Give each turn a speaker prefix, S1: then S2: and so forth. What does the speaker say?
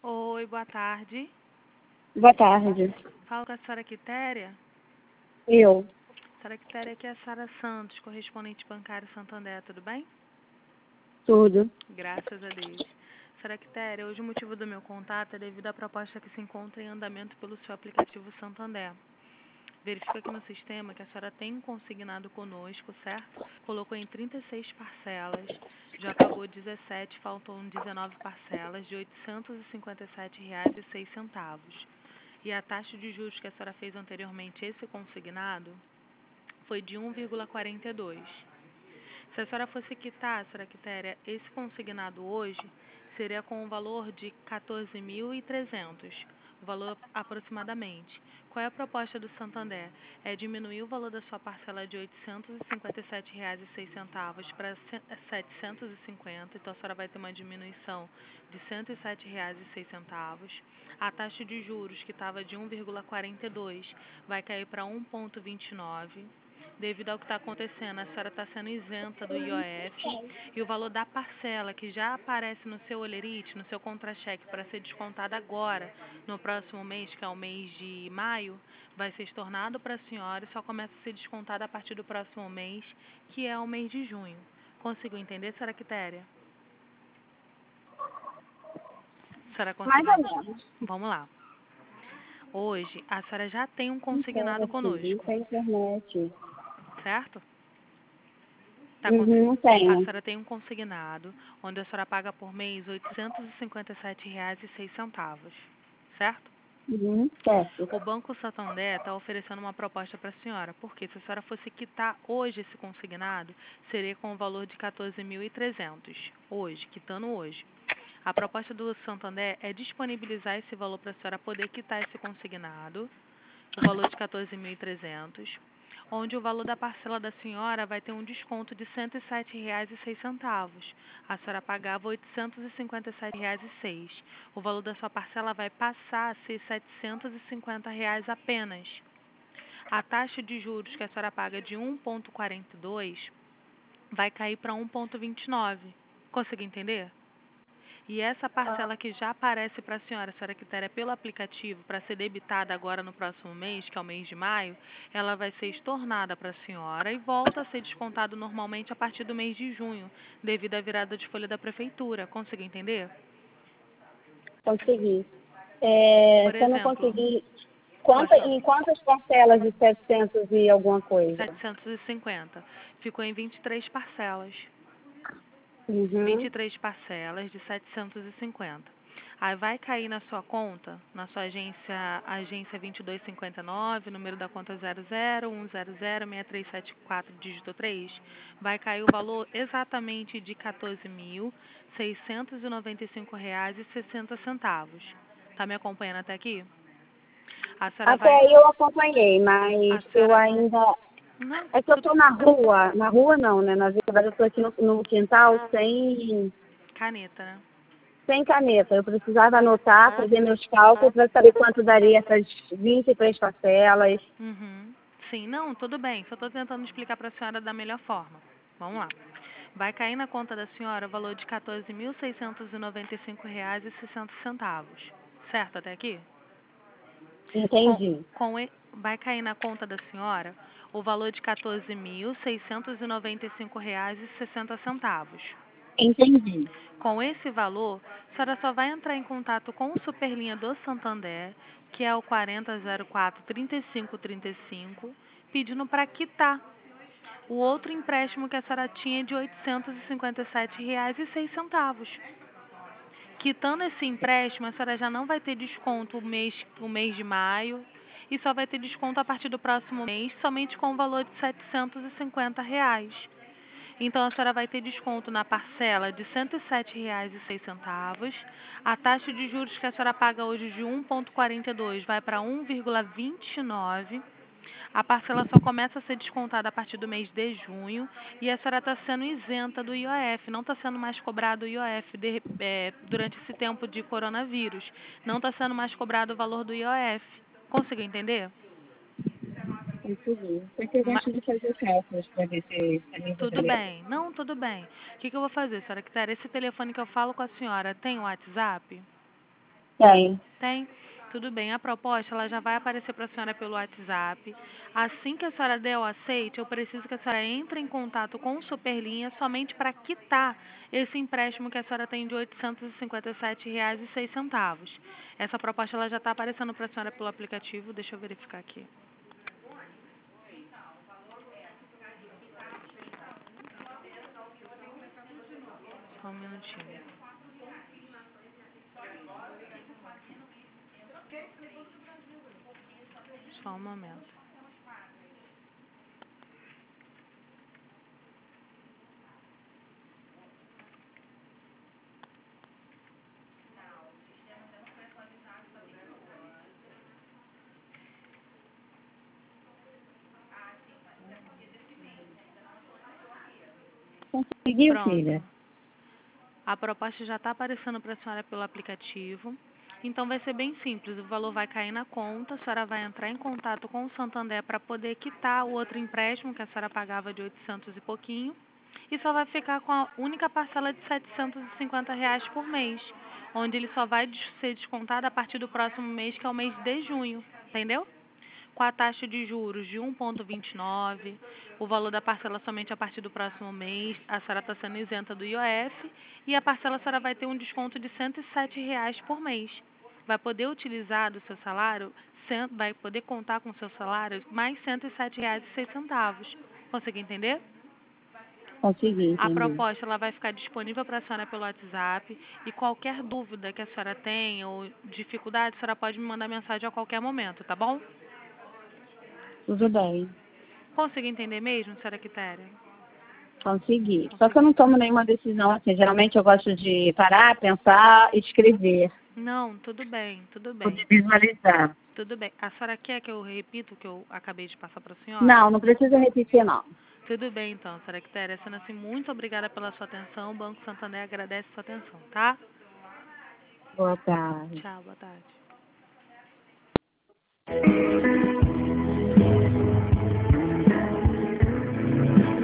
S1: Oi, boa tarde.
S2: Boa tarde.
S1: Falo com a senhora Quitéria.
S2: Eu.
S1: Senhora Quitéria, aqui é a Sara Santos, correspondente bancário Santander, tudo bem?
S2: Tudo.
S1: Graças a Deus. Senhora Quitéria, hoje o motivo do meu contato é devido à proposta que se encontra em andamento pelo seu aplicativo Santander. Verifico aqui no sistema que a senhora tem consignado conosco, certo? Colocou em 36 parcelas, já pagou 17, faltam 19 parcelas de R$ 857,06. E a taxa de juros que a senhora fez anteriormente, esse consignado, foi de 1,42. Se a senhora fosse quitar, senhora Quitéria, esse consignado hoje seria com um valor de 14.300, o valor aproximadamente. Qual é a proposta do Santander? É diminuir o valor da sua parcela de R$ 857,06 para 750, então a senhora vai ter uma diminuição de R$ 107,06. A taxa de juros, que estava de 1,42, vai cair para 1,29. Devido ao que está acontecendo, a senhora está sendo isenta do IOF e o valor da parcela que já aparece no seu olerite, no seu contra-cheque, para ser descontada agora, no próximo mês, que é o mês de maio, vai ser estornado para a senhora e só começa a ser descontada a partir do próximo mês, que é o mês de junho. Conseguiu entender, senhora Quitéria? A senhora
S2: Mais
S1: conseguiu?
S2: ou menos.
S1: Vamos lá. Hoje, a senhora já tem um
S2: Não
S1: consignado
S2: não
S1: conosco,
S2: tem internet.
S1: certo?
S2: Não
S1: A
S2: tenho.
S1: senhora tem um consignado, onde a senhora paga por mês R$ 857,06, certo?
S2: Certo.
S1: O Banco Santander está oferecendo uma proposta para a senhora, porque se a senhora fosse quitar hoje esse consignado, seria com o valor de 14.300, hoje, quitando hoje. A proposta do Santander é disponibilizar esse valor para a senhora poder quitar esse consignado, o valor de 14.300, onde o valor da parcela da senhora vai ter um desconto de R$ 107,06. A senhora pagava R$ 857,06. O valor da sua parcela vai passar a ser R$ 750 apenas. A taxa de juros que a senhora paga de 1,42 vai cair para 1,29. Conseguiu entender? E essa parcela que já aparece para a senhora Quitéria, pelo aplicativo, para ser debitada agora no próximo mês, que é o mês de maio, ela vai ser estornada para a senhora e volta a ser descontado normalmente a partir do mês de junho, devido à virada de folha da prefeitura. Conseguiu entender?
S2: Consegui.
S1: Por
S2: Se eu não
S1: exemplo,
S2: conseguir...
S1: pode falar,
S2: Em quantas parcelas de 700 e alguma coisa?
S1: 750. Ficou em 23 parcelas.
S2: Uhum.
S1: 23 parcelas de 750. Aí vai cair na sua conta, na sua agência 2259, número da conta 00100637 dígito 3, vai cair o valor exatamente de R$ 14.695,60. Tá me acompanhando até aqui? A senhora
S2: Até
S1: vai...
S2: aí eu acompanhei,
S1: A
S2: mas eu
S1: senhora...
S2: ainda...
S1: Não,
S2: É que eu tô na rua. Na rua não, né? Na verdade eu tô aqui no quintal
S1: caneta, né?
S2: sem caneta. Eu precisava anotar, fazer meus cálculos para saber quanto daria essas 23 parcelas.
S1: Uhum. Sim, não, tudo bem. Só estou tentando explicar para a senhora da melhor forma. Vamos lá. Vai cair na conta da senhora o valor de R$ 14.695,60. Certo até aqui?
S2: Entendi.
S1: Vai cair na conta da senhora o valor de R$ 14.695,60.
S2: Entendi.
S1: Com esse valor, a senhora só vai entrar em contato com o Superlinha do Santander, que é o 4004-3535, pedindo para quitar o outro empréstimo que a senhora tinha de R$ 857,06. Quitando esse empréstimo, a senhora já não vai ter desconto o mês de maio e só vai ter desconto a partir do próximo mês, somente com o valor de R$ 750. Então, a senhora vai ter desconto na parcela de R$ 107,06. A taxa de juros que a senhora paga hoje de 1,42 vai para 1,29. A parcela só começa a ser descontada a partir do mês de junho e a senhora está sendo isenta do IOF, não está sendo mais cobrado o IOF durante esse tempo de coronavírus. Não está sendo mais cobrado o valor do IOF. Conseguiu entender?
S2: Entendi. Porque eu
S1: Ma-
S2: gosto de fazer cálculos para ver se a nível
S1: Tudo
S2: beleza.
S1: bem. Não, tudo bem. O que eu vou fazer, senhora Quitéria? Esse telefone que eu falo com a senhora tem o WhatsApp?
S2: Tem.
S1: Tem? Tudo bem. A proposta ela já vai aparecer para a senhora pelo WhatsApp. Assim que a senhora der o aceite, eu preciso que a senhora entre em contato com o Superlinha somente para quitar esse empréstimo que a senhora tem de R$ 857,06. Essa proposta ela já está aparecendo para a senhora pelo aplicativo. Deixa eu verificar aqui. Só um minutinho. Só um momento.
S2: Conseguiu,
S1: Pronto.
S2: filha?
S1: A proposta já está aparecendo para a senhora pelo aplicativo. Então vai ser bem simples, o valor vai cair na conta, a senhora vai entrar em contato com o Santander para poder quitar o outro empréstimo que a senhora pagava de 800 e pouquinho, e só vai ficar com a única parcela de R$ 750 por mês, onde ele só vai ser descontado a partir do próximo mês, que é o mês de junho, entendeu? Com a taxa de juros de 1,29, o valor da parcela somente a partir do próximo mês, a senhora está sendo isenta do IOF, e a parcela a senhora vai ter um desconto de R$ 107 por mês. Vai poder utilizar do seu salário, vai poder contar com o seu salário mais R$ 107,06. Conseguiu entender?
S2: Consegui,
S1: A
S2: entendi.
S1: proposta ela vai ficar disponível para a senhora pelo WhatsApp, e qualquer dúvida que a senhora tenha ou dificuldade, a senhora pode me mandar mensagem a qualquer momento, tá bom?
S2: Tudo bem.
S1: Conseguiu entender mesmo, senhora Quitéria?
S2: Consegui. Só que eu não tomo nenhuma decisão assim. Geralmente eu gosto de parar, pensar e escrever.
S1: Não, tudo bem, tudo bem.
S2: Poder visualizar.
S1: Tudo bem. A senhora quer que eu repita o que eu acabei de passar para a senhora?
S2: Não, não precisa repetir, não.
S1: Tudo bem, então, senhora Quitéria. Sendo assim, muito obrigada pela sua atenção. O Banco Santander agradece a sua atenção, tá?
S2: Boa tarde.
S1: Tchau, boa tarde.